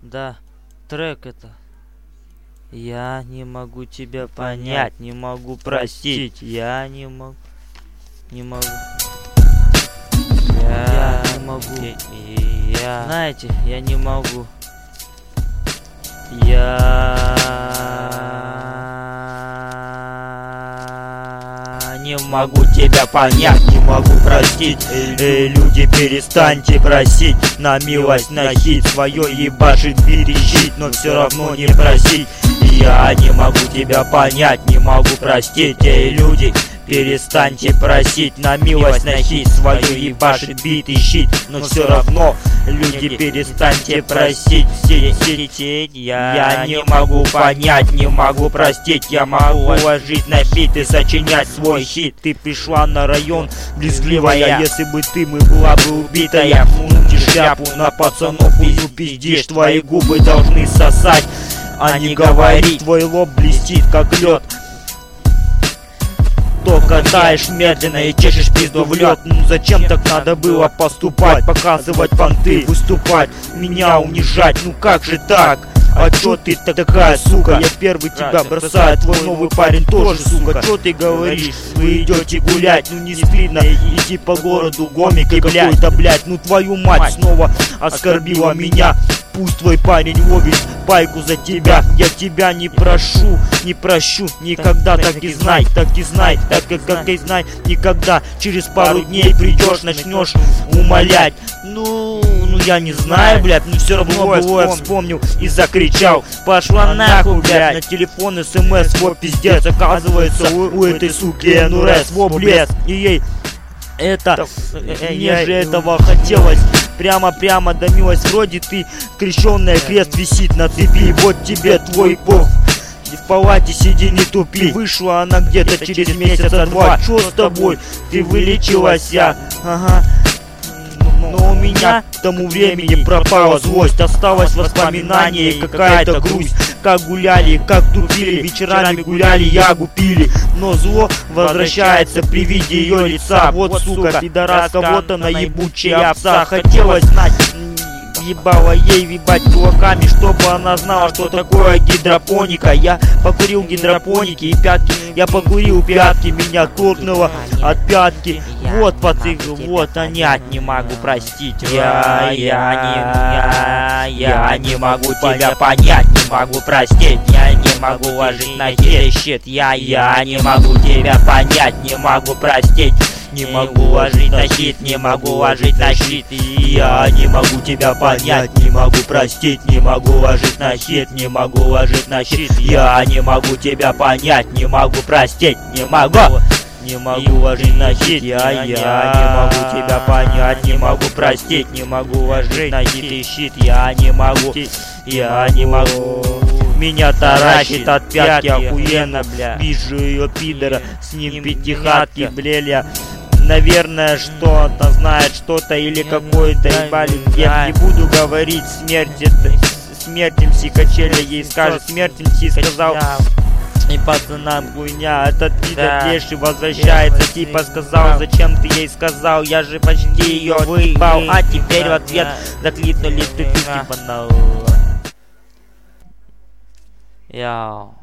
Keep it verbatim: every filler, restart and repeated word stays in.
Да, трек это. Я не могу тебя понять, не могу простить. Я не могу, не могу. Я не могу. Я... Знаете, я не могу. Я не могу тебя понять, не могу простить. Эй, люди, перестаньте просить на милость, на хит свое ебашит, перечить, но все равно не просить. Я не могу тебя понять, не могу простить. Эй, люди, перестаньте просить на милость, на хит свою ебашит, бит и щит, но все равно, люди, перестаньте просить. Все сеть, я, я не могу понять, не могу простить. Я могу ложить на бит и сочинять свой хит. Ты пришла на район, брезгливая, если бы ты мы была бы убитая. Мунти шляпу на пацанов и пиздишь, твои губы должны сосать, а не говорить. Твой лоб блестит как лед, то катаешь медленно и чешешь пизду в лед. Ну зачем так надо было поступать? Показывать понты, выступать, меня унижать, ну как же так? А чё ты такая, сука? Я первый тебя бросаю, твой новый парень тоже, сука. Чё ты говоришь? Вы идете гулять, ну не стыдно идти по городу гомик какой-то, блять. Ну твою мать снова оскорбила меня. Пусть твой парень ловит пайку за тебя. Я тебя не прошу, не прощу никогда. Так и знай, так и знай, так как, как и знай. Никогда через пару дней придешь, начнешь умолять. Ну, ну я не знаю, блядь, но все равно было, я вспомнил и закричал. Пошла нахуй, блядь, на телефон смс, во пиздец. Оказывается, у, у этой суки НРС, во блеск. И ей это, мне же этого хотелось. Прямо-прямо домилась, вроде ты крещенная, крест висит на цепи. Вот тебе твой бог, в палате сиди, не тупи. Вышла она где-то через месяца два. Чё с тобой? Ты вылечилась, я. Ага. Но у меня к тому времени пропала злость. Осталось воспоминание и какая-то грусть. Как гуляли, как тупили, вечерами гуляли, ягу пили. Но зло возвращается при виде ее лица. Вот, сука, пидораска, вот она, ебучая овца. Хотелось знать, ебала ей вибать кулаками, чтобы она знала, что такое гидропоника. Я покурил гидропоники и пятки, я покурил пятки, меня торкнуло от пятки. Вот пацаны, вот они, не могу простить. Я, я, не, я, я не могу тебя понять, не могу простить. Я не могу ложить на хит щит. Я, я не могу тебя понять, не могу простить. Не могу ложить на хит, не могу ложить на щит. Я не могу тебя понять, не могу простить. Не могу ложить на хит, не могу ложить на щит. Я не могу тебя понять, не могу простить. Не могу, не могу ложить на хит. Я, я не могу тебя понять, не могу простить. Не могу ложить на хит и щит. Я не могу, я не могу. Меня таращит от пятки охуенно, бля. Вижу ее пидора, с ним пятихатки, блеля. Наверное, что-то знает, что-то или какой-то ебали. Я не буду говорить смерть, это смерть МС Качеля ей скажет. Смерть МС сказал и пацанам хуйня. Этот пидор леший возвращается, типа сказал, зачем ты ей сказал? Я же почти ее выебал, а теперь в ответ закликнули ты типа на. Яу.